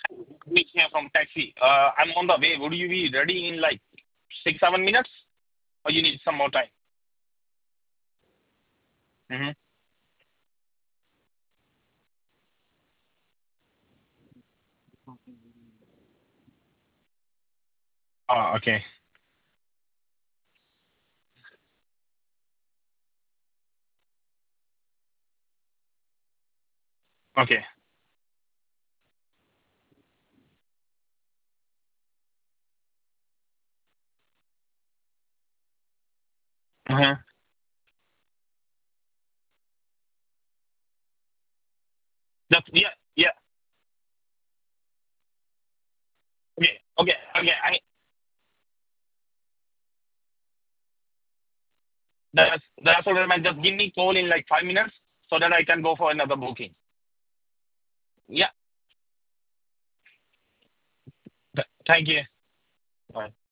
Reach here from taxi. I'm on the way. Would you be ready in like 6, 7 minutes, or you need some more time? Mm-hmm. Oh, okay. Okay. Uh-huh. That's yeah, yeah. Okay, okay, okay. That's all right, man. Just give me call in like 5 minutes so that I can go for another booking. Yeah. Thank you. Bye.